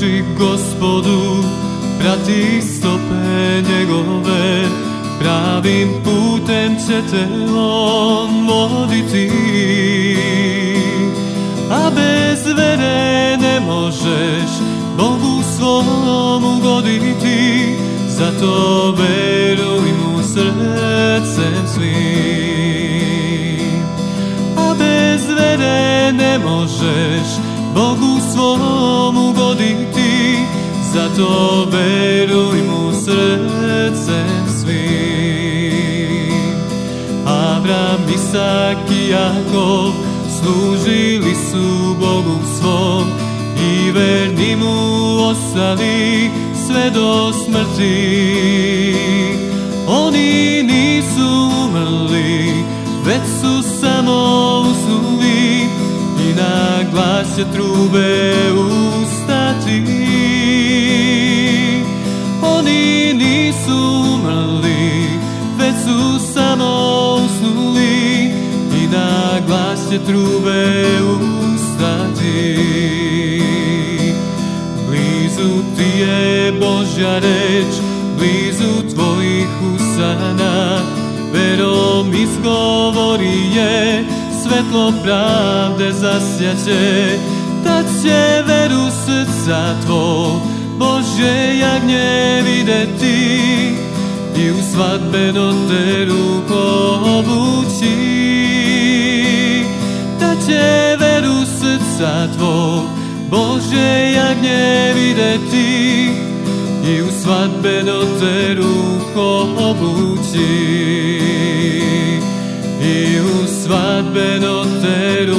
oči Gospodu, prati stope njegove, pravim putem će te on voditi. A bez vere ne možeš Bogu svom ugoditi, zato veruj mu srcem svim. A bez vere ne možeš Bogu svom ugoditi, zato veruj mu srcem svim. Avram, Isak i Jakov služili su Bogu svom i verni mu ostali sve do smrti. Oni nisu umrli, već su samo usnuli i na glas će trube ustati. Oni nisu umrli, već su samo usnuli i na glas će trube ustati. Blizu ti je Božja reč, blizu tvojih usana, verom izgovori je, svetlo pravde zasjaće, tad će veru srca tvog Božje jagnje videti i u svadbeno te ruko obući. Tad će veru srca tvog Božje jagnje videti i u svadbeno te ruko obući. I u svadbeno te